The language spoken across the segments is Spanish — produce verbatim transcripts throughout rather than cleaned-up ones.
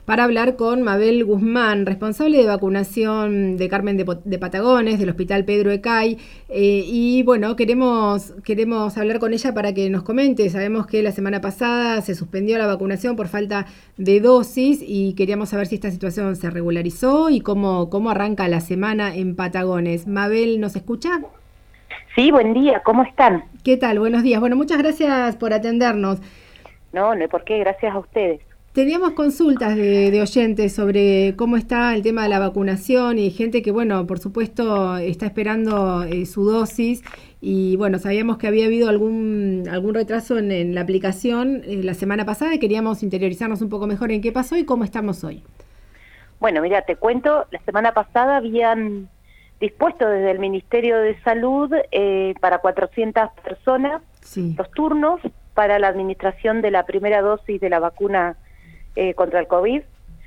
para hablar con Mabel Guzmán, responsable de vacunación de Carmen de, de Patagones, del Hospital Pedro Ecay. Eh, y bueno, queremos, queremos hablar con ella para que nos comente. Sabemos que la semana pasada se suspendió la vacunación por falta de dosis y queríamos saber si esta situación se regularizó y cómo, cómo arranca la semana en Patagones. Mabel, ¿nos escucha? Sí, buen día, ¿cómo están? ¿Qué tal? Buenos días. Bueno, muchas gracias por atendernos. No, no hay por qué, gracias a ustedes. Teníamos consultas de, de oyentes sobre cómo está el tema de la vacunación y gente que, bueno, por supuesto está esperando eh, su dosis y, bueno, sabíamos que había habido algún algún retraso en, en la aplicación eh, la semana pasada y queríamos interiorizarnos un poco mejor en qué pasó y cómo estamos hoy. Bueno, mira, te cuento, la semana pasada habían dispuesto desde el Ministerio de Salud eh, para cuatrocientas personas sí. los turnos para la administración de la primera dosis de la vacuna eh, contra el COVID,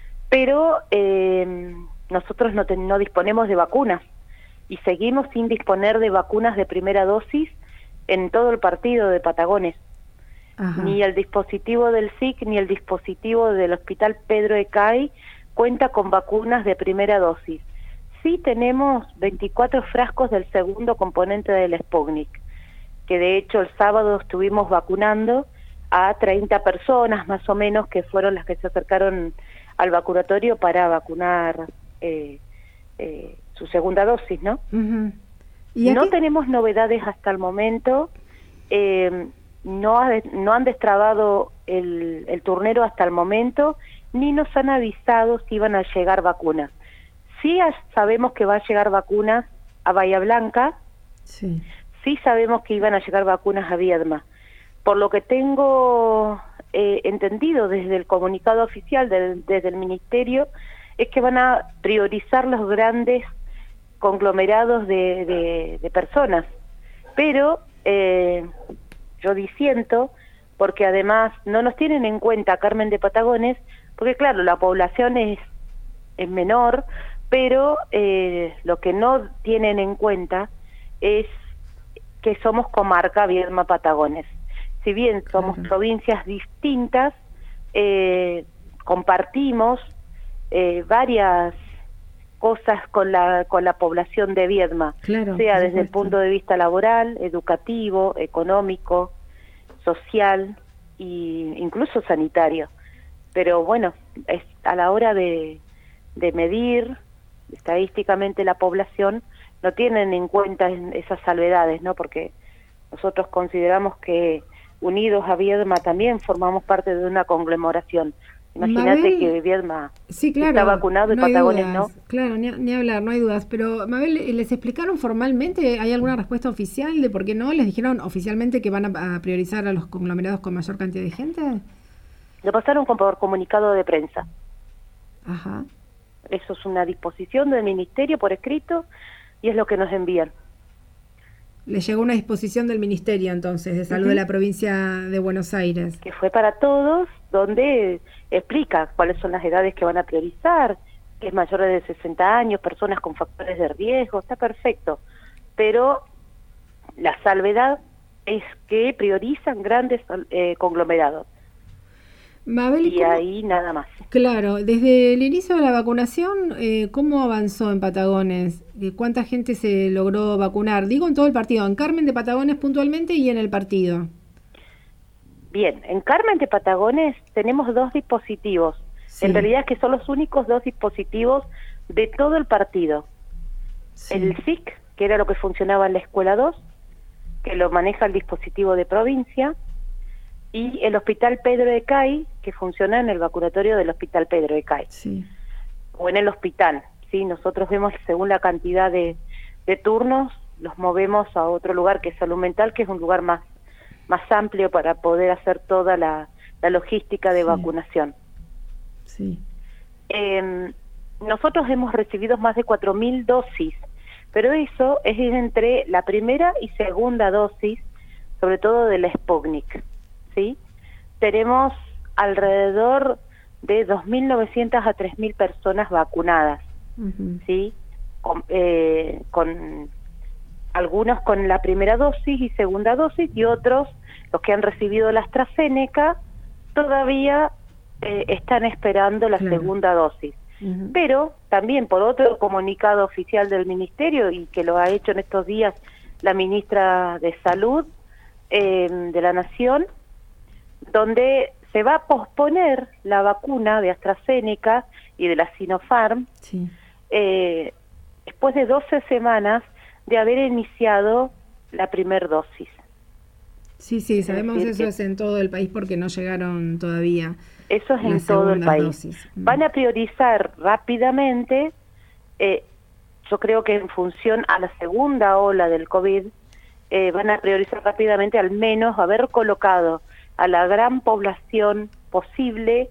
pero eh, nosotros no, te, no disponemos de vacunas y seguimos sin disponer de vacunas de primera dosis en todo el partido de Patagones. Ajá. Ni el dispositivo del S I C ni el dispositivo del Hospital Pedro Ecay cuenta con vacunas de primera dosis. Sí tenemos veinticuatro frascos del segundo componente del Sputnik, que de hecho el sábado estuvimos vacunando a treinta personas más o menos, que fueron las que se acercaron al vacunatorio para vacunar eh, eh, su segunda dosis, ¿no? Uh-huh. ¿Y no tenemos novedades hasta el momento, eh, no, ha, no han destrabado el, el turnero hasta el momento, ni nos han avisado si iban a llegar vacunas. Sí sabemos que va a llegar vacunas a Bahía Blanca, sí. sí sabemos que iban a llegar vacunas a Viedma. Por lo que tengo eh, entendido desde el comunicado oficial, del, desde el Ministerio, es que van a priorizar los grandes conglomerados de, de, de personas. Pero eh, yo disiento, porque además no nos tienen en cuenta Carmen de Patagones, porque claro, la población es, es menor, pero eh, lo que no tienen en cuenta es que somos comarca Viedma Patagones. Si bien somos claro. provincias distintas, eh, compartimos eh, varias cosas con la con la población de Viedma, claro, sea desde el punto de vista laboral, educativo, económico, social e incluso sanitario. Pero bueno, es a la hora de, de medir estadísticamente la población, no tienen en cuenta esas salvedades, ¿no? Porque nosotros consideramos que unidos a Viedma también formamos parte de una conglomeración. Imagínate que Viedma sí, claro, está vacunado y no Patagones no. Claro, ni, ni hablar, no hay dudas. Pero, Mabel, ¿les explicaron formalmente? ¿Hay alguna respuesta oficial de por qué no? ¿Les dijeron oficialmente que van a, a priorizar a los conglomerados con mayor cantidad de gente? Lo pasaron por comunicado de prensa. Ajá. Eso es una disposición del Ministerio por escrito y es lo que nos envían. Le llegó una disposición del Ministerio, entonces, de Salud uh-huh. de la provincia de Buenos Aires. Que fue para todos, donde explica cuáles son las edades que van a priorizar, que es mayor de sesenta años, personas con factores de riesgo, está perfecto. Pero la salvedad es que priorizan grandes eh, conglomerados. Mabel, y ¿cómo? Ahí nada más. Claro, desde el inicio de la vacunación, eh, ¿cómo avanzó en Patagones? ¿Cuánta gente se logró vacunar? Digo, en todo el partido, en Carmen de Patagones puntualmente y en el partido. Bien, en Carmen de Patagones tenemos dos dispositivos. Sí. En realidad es que son los únicos dos dispositivos de todo el partido. Sí. El S I C, que era lo que funcionaba en la Escuela dos, que lo maneja el dispositivo de provincia, y el Hospital Pedro Ecay, que funciona en el vacunatorio del Hospital Pedro Ecay. Sí. O en el hospital, ¿sí? Nosotros vemos según la cantidad de, de turnos, los movemos a otro lugar que es Salud Mental, que es un lugar más, más amplio para poder hacer toda la, la logística de sí. vacunación. Sí. Eh, nosotros hemos recibido más de cuatro mil dosis, pero eso es entre la primera y segunda dosis, sobre todo de la Sputnik. ¿Sí? Tenemos alrededor de dos mil novecientas a tres mil personas vacunadas, uh-huh. ¿sí? Con, eh, con algunos con la primera dosis y segunda dosis y otros, los que han recibido la AstraZeneca, todavía eh, están esperando la claro. segunda dosis. Uh-huh. Pero también por otro comunicado oficial del Ministerio, y que lo ha hecho en estos días la ministra de Salud eh, de la Nación, donde se va a posponer la vacuna de AstraZeneca y de la Sinopharm, sí. eh, después de doce semanas de haber iniciado la primer dosis. Sí, sí, sabemos es decir, eso es en todo el país porque no llegaron todavía. Eso es en todo el país. Dosis. Van a priorizar rápidamente, eh, yo creo que en función a la segunda ola del COVID, eh, van a priorizar rápidamente al menos haber colocado a la gran población posible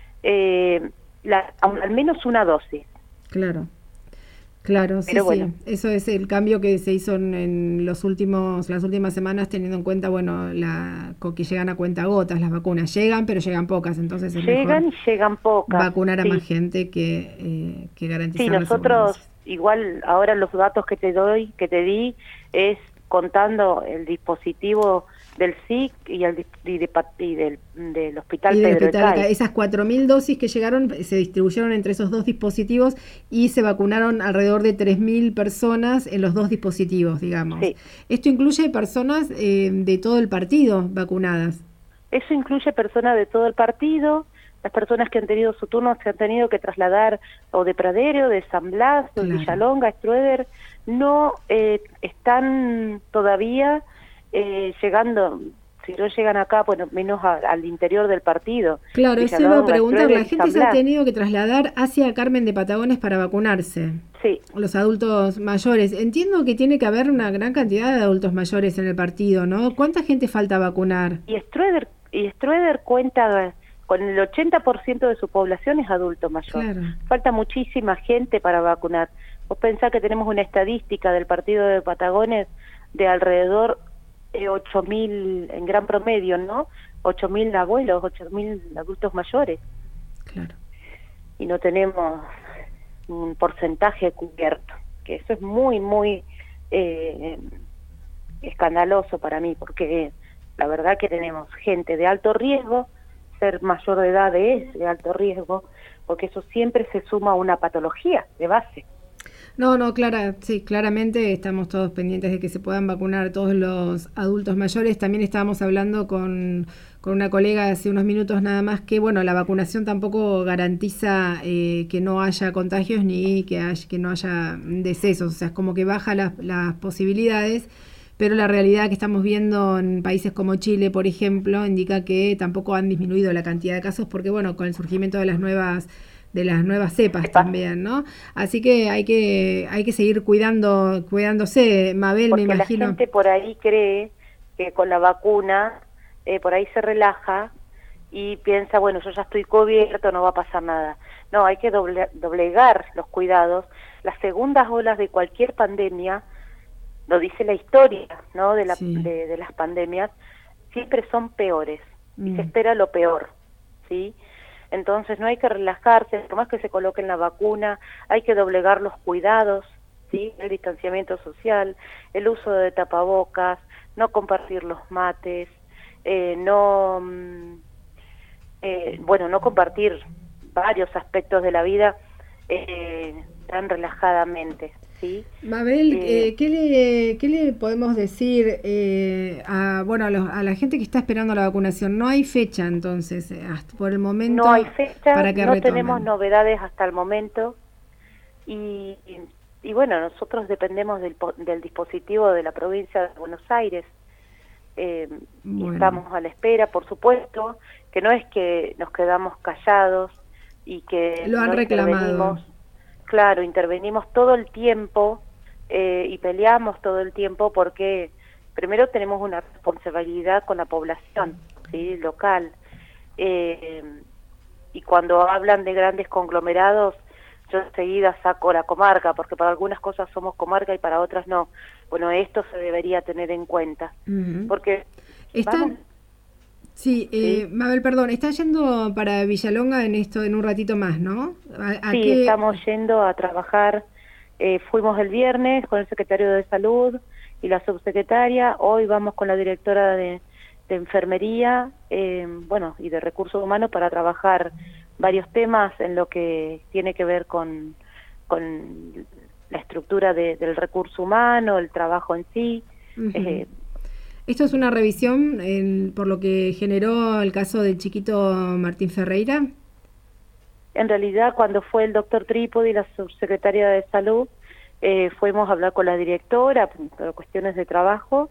eh, la, al menos una dosis. Claro. Claro, sí, Pero bueno. sí. Eso es el cambio que se hizo en, en los últimos, las últimas semanas, teniendo en cuenta, bueno, la, que llegan a cuentagotas las vacunas. Llegan, pero llegan pocas, entonces es llegan mejor y llegan pocas. Vacunar a sí. más gente que, eh, que garantizar. Sí, nosotros, igual, ahora los datos que te doy, que te di, es contando el dispositivo del S I C y, el, y, de, y del, del Hospital y del Pedro hospital, Ecay. Esas cuatro mil dosis que llegaron se distribuyeron entre esos dos dispositivos y se vacunaron alrededor de tres mil personas en los dos dispositivos, digamos. Sí. Esto incluye personas eh, de todo el partido vacunadas. Eso incluye personas de todo el partido, las personas que han tenido su turno se han tenido que trasladar o de Pradero, de San Blas, de Claro. Villalonga, Strueder, no eh, están todavía eh, llegando, si no llegan acá, bueno, menos a, al interior del partido. Claro, eso iba a preguntar, la gente se ha tenido que trasladar hacia Carmen de Patagones para vacunarse. Sí. Los adultos mayores. Entiendo que tiene que haber una gran cantidad de adultos mayores en el partido, ¿no? ¿Cuánta gente falta vacunar? Y Strueder, y Strueder cuenta con el ochenta por ciento de su población es adulto mayor. Claro. Falta muchísima gente para vacunar. Vos pensás que tenemos una estadística del partido de Patagones de alrededor de ocho mil en gran promedio, ¿no? ocho mil abuelos, ocho mil adultos mayores. Claro. Y no tenemos un porcentaje cubierto, que eso es muy, muy eh, escandaloso para mí, porque la verdad que tenemos gente de alto riesgo, ser mayor de edad es de alto riesgo, porque eso siempre se suma a una patología de base. No, no, Clara, sí, claramente estamos todos pendientes de que se puedan vacunar todos los adultos mayores. También estábamos hablando con, con una colega hace unos minutos nada más que, bueno, la vacunación tampoco garantiza eh, que no haya contagios ni que, haya, que no haya decesos, o sea, es como que baja las, las posibilidades, pero la realidad que estamos viendo en países como Chile, por ejemplo, indica que tampoco han disminuido la cantidad de casos porque, bueno, con el surgimiento de las nuevas de las nuevas cepas también, ¿no? Así que hay que hay que seguir cuidando cuidándose, Mabel, porque me imagino. La gente por ahí cree que con la vacuna eh, por ahí se relaja y piensa, bueno, yo ya estoy cubierto, no va a pasar nada. No, hay que doble, doblegar los cuidados. Las segundas olas de cualquier pandemia, lo dice la historia, ¿no? De, la, sí. de, de las pandemias, siempre son peores mm. y se espera lo peor, ¿sí? Entonces no hay que relajarse, por más que se coloquen la vacuna, hay que doblegar los cuidados, ¿sí? El distanciamiento social, el uso de tapabocas, no compartir los mates, eh, no, eh, bueno, no compartir varios aspectos de la vida eh, tan relajadamente, ¿sí? Mabel, eh, eh, ¿qué, le, ¿qué le podemos decir eh, a, bueno, a, los, a la gente que está esperando la vacunación? No hay fecha, entonces, hasta por el momento. No hay fecha, para que no retomen. tenemos novedades hasta el momento y, y, y bueno, nosotros dependemos del, del dispositivo de la provincia de Buenos Aires. Eh, bueno. Y estamos a la espera, por supuesto, que no es que nos quedamos callados y que lo han no reclamado. Claro, intervenimos todo el tiempo eh, y peleamos todo el tiempo porque primero tenemos una responsabilidad con la población, ¿sí? Local. Eh, y cuando hablan de grandes conglomerados, yo enseguida saco la comarca, porque para algunas cosas somos comarca y para otras no. Bueno, esto se debería tener en cuenta. Uh-huh. Porque... Están... Sí, eh, ¿sí? Mabel, perdón, está yendo para Villalonga en esto en un ratito más, ¿no? ¿A, a sí, qué... estamos yendo a trabajar. Eh, fuimos el viernes con el secretario de Salud y la subsecretaria. Hoy vamos con la directora de, de enfermería, eh, bueno, y de recursos humanos para trabajar varios temas en lo que tiene que ver con, con la estructura de, del recurso humano, el trabajo en sí. Uh-huh. eh, ¿Esto es una revisión en, por lo que generó el caso del chiquito Martín Ferreira? En realidad, cuando fue el doctor Trípodi, la subsecretaria de Salud, eh, fuimos a hablar con la directora por cuestiones de trabajo.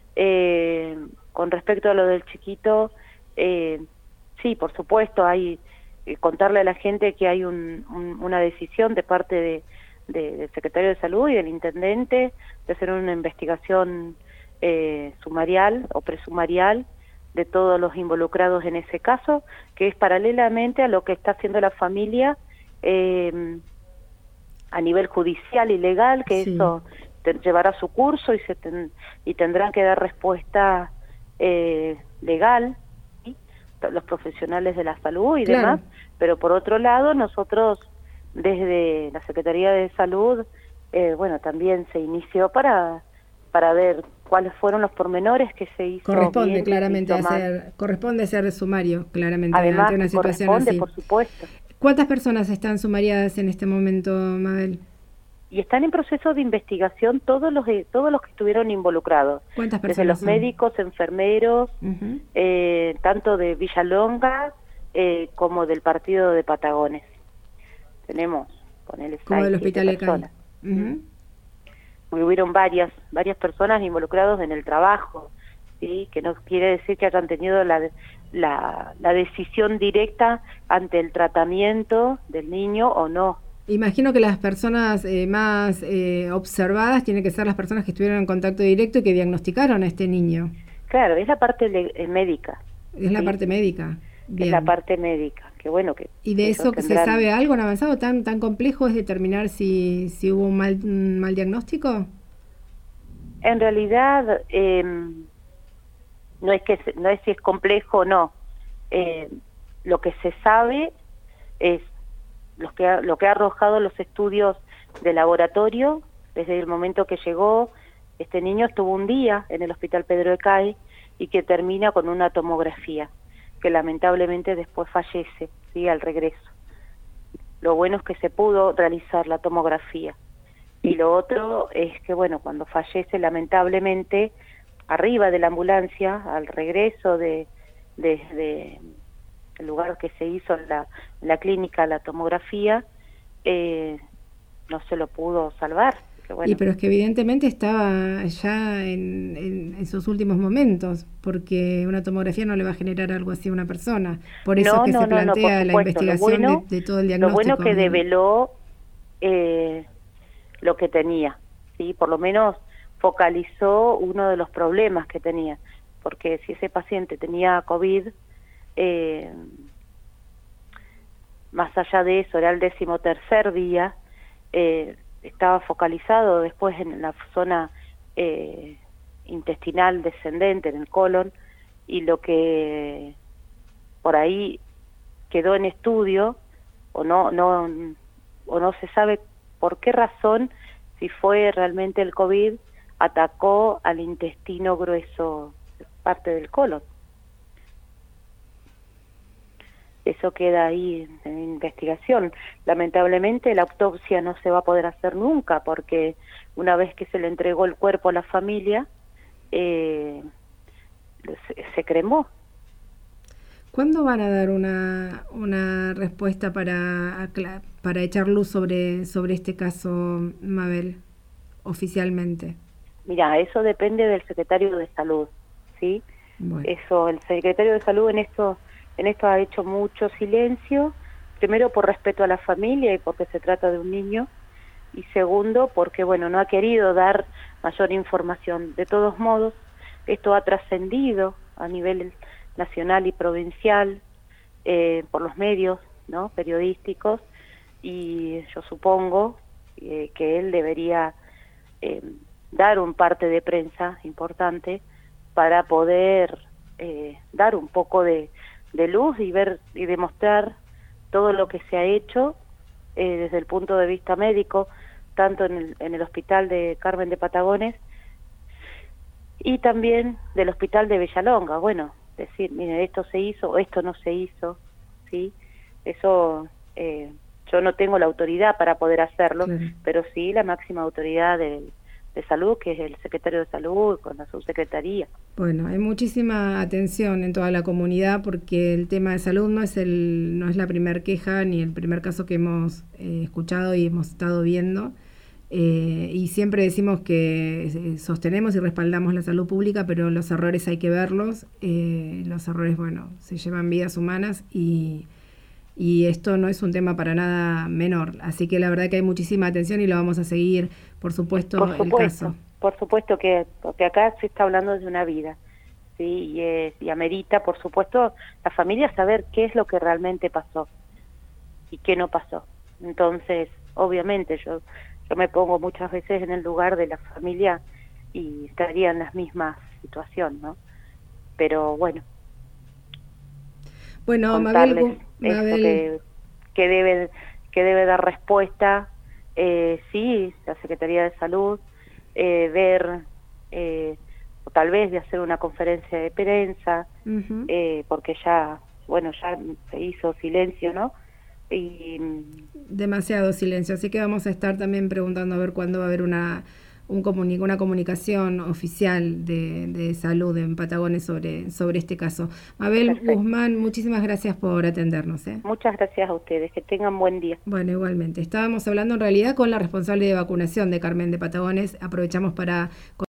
Eh, con respecto a lo del chiquito, eh, sí, por supuesto, hay eh, contarle a la gente que hay un, un, una decisión de parte de, de, del secretario de Salud y del intendente de hacer una investigación eh, sumarial o presumarial de todos los involucrados en ese caso, que es paralelamente a lo que está haciendo la familia eh, a nivel judicial y legal, que sí. Eso te, llevará su curso y se ten, y tendrán que dar respuesta eh, legal, ¿sí? Los profesionales de la salud y claro. demás, pero por otro lado nosotros desde la Secretaría de Salud, eh, bueno, también se inició para para ver cuáles fueron los pormenores que se hizo. Corresponde bien, claramente hacer, corresponde hacer sumario, claramente. Además, una situación corresponde, así. Por supuesto. ¿Cuántas personas están sumariadas en este momento, Mabel? Y están en proceso de investigación todos los todos los que estuvieron involucrados. ¿Cuántas personas? Desde los son? médicos, enfermeros, uh-huh. eh, tanto de Villalonga eh, como del partido de Patagones. Tenemos, ponele como del hospital de Cali. Uh-huh. Hubieron varias varias personas involucradas en el trabajo, ¿sí? Que no quiere decir que hayan tenido la, la, la decisión directa ante el tratamiento del niño o no. Imagino que las personas eh, más eh, observadas tienen que ser las personas que estuvieron en contacto directo y que diagnosticaron a este niño. Claro, es la parte le, eh, médica. Es ¿sí? la parte médica. Bien. Es la parte médica, que bueno que... ¿Y de eso que tendrán... se sabe algo en avanzado? ¿Tan tan complejo es determinar si, si hubo un mal, un mal diagnóstico? En realidad, eh, no es que no es si es complejo o no. Eh, lo que se sabe es lo que, ha, lo que ha arrojado los estudios de laboratorio. Desde el momento que llegó, este niño estuvo un día en el Hospital Pedro Ecay y que termina con una tomografía, que lamentablemente después fallece, ¿sí? Al regreso. Lo bueno es que se pudo realizar la tomografía. Y lo otro es que, bueno, cuando fallece lamentablemente, arriba de la ambulancia, al regreso de, de, de el lugar que se hizo en la, en la clínica, la tomografía, eh, no se lo pudo salvar. Que bueno. Y pero es que evidentemente estaba ya en, en, en sus últimos momentos, porque una tomografía no le va a generar algo así a una persona. Por eso no, es que no, se no, plantea no, la investigación bueno, de, de todo el diagnóstico. Lo bueno que develó eh, lo que tenía, ¿sí? Por lo menos focalizó uno de los problemas que tenía, porque si ese paciente tenía COVID, eh, más allá de eso, era el decimotercer día, eh, estaba focalizado después en la zona eh, intestinal descendente, en el colon, y lo que por ahí quedó en estudio, o no, no, o no se sabe por qué razón, si fue realmente el COVID, atacó al intestino grueso, parte del colon. Eso queda ahí en investigación. Lamentablemente la autopsia no se va a poder hacer nunca, porque una vez que se le entregó el cuerpo a la familia, eh, se, se cremó. ¿Cuándo van a dar una una respuesta para para echar luz sobre sobre este caso, Mabel, oficialmente? Mira, eso depende del secretario de Salud, ¿sí? Bueno. Eso, el secretario de Salud en esto en esto ha hecho mucho silencio, primero por respeto a la familia y porque se trata de un niño, y segundo porque, bueno, no ha querido dar mayor información. De todos modos, esto ha trascendido a nivel nacional y provincial, eh, por los medios, ¿no?, periodísticos, y yo supongo eh, que él debería eh, dar un parte de prensa importante para poder eh, dar un poco de, de luz y ver y demostrar todo lo que se ha hecho eh, desde el punto de vista médico, tanto en el, en el hospital de Carmen de Patagones y también del hospital de Villalonga, bueno, decir, mire, esto se hizo o esto no se hizo, ¿sí? Eso, eh, yo no tengo la autoridad para poder hacerlo, claro, pero sí la máxima autoridad de, de salud, que es el secretario de salud con la subsecretaría. Bueno, hay muchísima atención en toda la comunidad porque el tema de salud no es el no es la primer queja ni el primer caso que hemos eh, escuchado y hemos estado viendo. Eh, y siempre decimos que sostenemos y respaldamos la salud pública, pero los errores hay que verlos. Eh, los errores, bueno, se llevan vidas humanas y, y esto no es un tema para nada menor. Así que la verdad que hay muchísima atención y lo vamos a seguir, por supuesto, por supuesto el caso. Por supuesto que porque acá se está hablando de una vida, ¿sí? Y, eh, y amerita, por supuesto, la familia saber qué es lo que realmente pasó y qué no pasó. Entonces, obviamente, yo... Yo me pongo muchas veces en el lugar de la familia y estaría en la misma situación, ¿no? Pero bueno. Bueno, Mabel, Mabel... que, que debe que debe dar respuesta, eh, sí, la Secretaría de Salud, eh, ver, eh, o tal vez de hacer una conferencia de prensa, uh-huh. eh, porque ya, bueno, ya se hizo silencio, ¿no? Y demasiado silencio, así que vamos a estar también preguntando a ver cuándo va a haber una un comuni una comunicación oficial de, de salud en Patagones sobre, sobre este caso. Mabel Perfecto. Guzmán, muchísimas gracias por atendernos. ¿eh? Muchas gracias a ustedes, que tengan buen día. Bueno, igualmente. Estábamos hablando en realidad con la responsable de vacunación de Carmen de Patagones, aprovechamos para